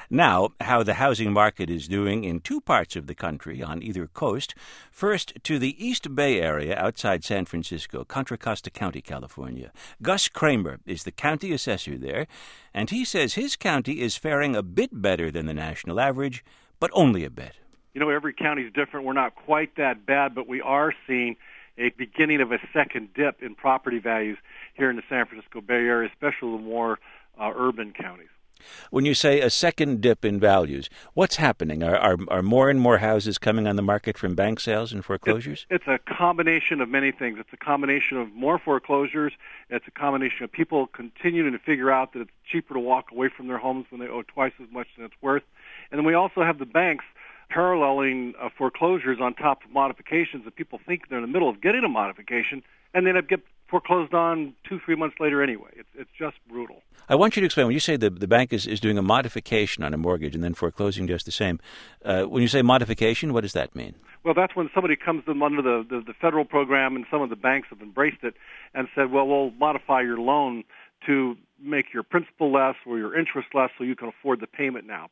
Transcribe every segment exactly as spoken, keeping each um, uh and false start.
Now, how the housing market is doing in two parts of the country on either coast. First, to the East Bay area outside San Francisco, Contra Costa County, California. Gus Kramer is the county assessor there, and he says his county is faring a bit better than the national average, but only a bit. You know, every county is different. We're not quite that bad, but we are seeing a beginning of a second dip in property values here in the San Francisco Bay Area, especially the more uh, urban counties. When you say a second dip in values, what's happening? Are, are are more and more houses coming on the market from bank sales and foreclosures? It's, it's a combination of many things. It's a combination of more foreclosures. It's a combination of people continuing to figure out that it's cheaper to walk away from their homes when they owe twice as much than it's worth. And then we also have the banks paralleling uh, foreclosures on top of modifications that people think they're in the middle of getting a modification, and then it get foreclosed on two, three months later anyway. It's it's just brutal. I want you to explain, when you say the, the bank is, is doing a modification on a mortgage and then foreclosing just the same, uh, when you say modification, what does that mean? Well, that's when somebody comes to them under the, the, the federal program, and some of the banks have embraced it and said, well, we'll modify your loan to make your principal less or your interest less so you can afford the payment now.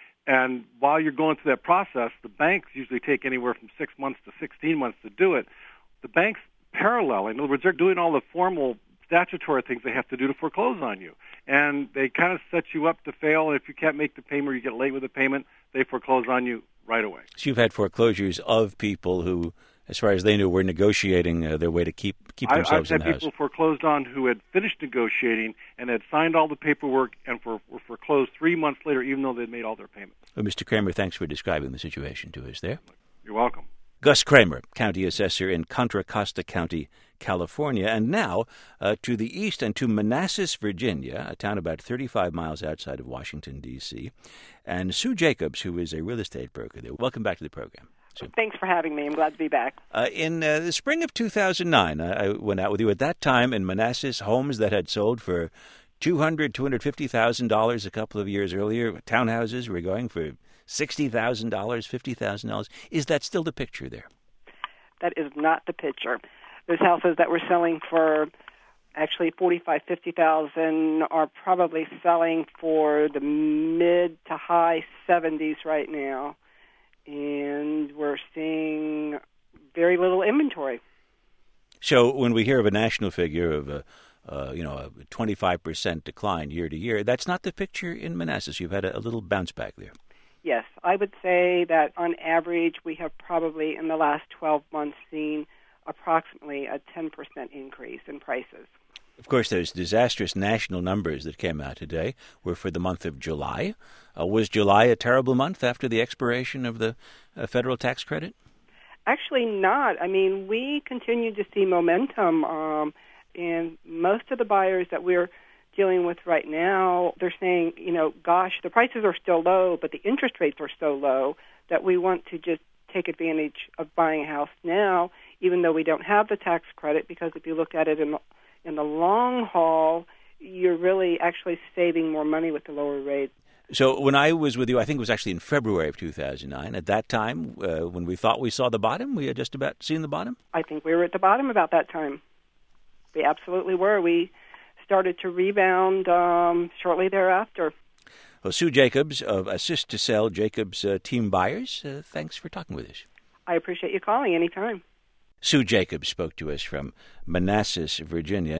And while you're going through that process, the banks usually take anywhere from six months to sixteen months to do it. The banks parallel, in other words, they're doing all the formal statutory things they have to do to foreclose on you. And they kind of set you up to fail, and if you can't make the payment or you get late with the payment, they foreclose on you right away. So you've had foreclosures of people who, as far as they knew, were negotiating uh, their way to keep keep themselves I, I've in the had people foreclosed on who had finished negotiating and had signed all the paperwork and for, were foreclosed three months later, even though they'd made all their payments. Well, Mister Kramer, thanks for describing the situation to us there. You're welcome. Gus Kramer, county assessor in Contra Costa County, California. And now uh, to the east and to Manassas, Virginia, a town about thirty-five miles outside of Washington, D C, and Sue Jacobs, who is a real estate broker there. Welcome back to the program. Sue. Thanks for having me. I'm glad to be back. Uh, in uh, the spring of two thousand nine, I went out with you. At that time in Manassas, homes that had sold for two hundred thousand dollars, two hundred fifty thousand dollars a couple of years earlier, townhouses were going for sixty thousand dollars, fifty thousand dollars. Is that still the picture there? That is not the picture. Those houses that were selling for actually forty-five, fifty thousand are probably selling for the mid to high seventies right now, and we're seeing very little inventory. So when we hear of a national figure of a uh, you know a twenty-five percent decline year to year, that's not the picture in Manassas. You've had a, a little bounce back there. Yes, I would say that on average we have probably in the last twelve months seen approximately a ten percent increase in prices. Of course, those disastrous national numbers that came out today were for the month of July. Uh, was July a terrible month after the expiration of the uh, federal tax credit? Actually not. I mean, we continue to see momentum, um, and most of the buyers that we're dealing with right now, they're saying, you know, gosh, the prices are still low, but the interest rates are so low that we want to just take advantage of buying a house now, even though we don't have the tax credit, because if you look at it in the, in the long haul, you're really actually saving more money with the lower rate. So when I was with you, I think it was actually in February of two thousand nine. At that time, uh, when we thought we saw the bottom, we had just about seen the bottom? I think we were at the bottom about that time. We absolutely were. We started to rebound um, shortly thereafter. Well, Sue Jacobs of Assist to Sell, Jacobs uh, Team Buyers, uh, thanks for talking with us. I appreciate you calling anytime. Sue Jacobs spoke to us from Manassas, Virginia.